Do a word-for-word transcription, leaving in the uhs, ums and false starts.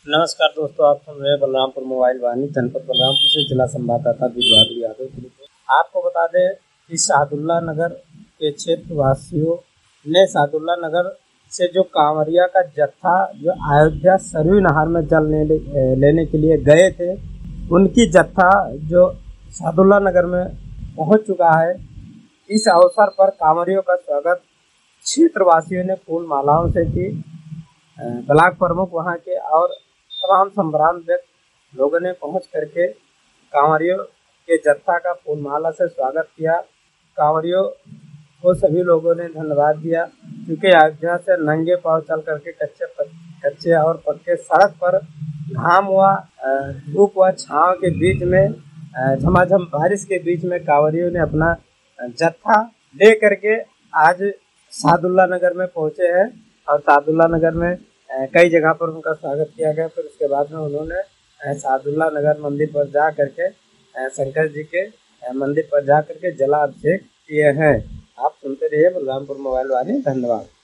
नमस्कार दोस्तों, आप सुन रहे हैं बलरामपुर मोबाइल वाहिनी, जनपद बलरामपुर से जिला संवाददाता विद्वान यादव। आपको बता दें कि सादुल्ला नगर के क्षेत्र वासियों ने सादुल्ला नगर से जो कांवरिया का जत्था जो अयोध्या सरयू नहर में जल ले, लेने के लिए गए थे, उनकी जत्था जो सादुल्ला नगर में पहुंच चुका है। इस अवसर पर कांवरियों का स्वागत क्षेत्रवासियों ने फूल मालाओं से की। ब्लॉक प्रमुख वहां के और तमाम संभ्रांत व्यक्ति लोगों ने पहुंच करके कांवरियों के जत्था का फूल माला से स्वागत किया। कांवरियों को सभी लोगों ने धन्यवाद दिया, क्योंकि अयोध्या से नंगे पांव चल करके कच्चे कच्चे और पक्के सड़क पर घाम हुआ धूप व छांव के बीच में झमाझम बारिश के बीच में कांवरियों ने अपना जत्था ले करके आज सादुल्ला नगर में पहुंचे हैं। और सादुल्ला नगर में कई जगह पर उनका स्वागत किया गया। फिर उसके बाद में उन्होंने सादुल्ला नगर मंदिर पर जा करके शंकर जी के मंदिर पर जा करके जलाभिषेक किए हैं। आप सुनते रहिए बलरामपुर मोबाइल वाहिनी। धन्यवाद।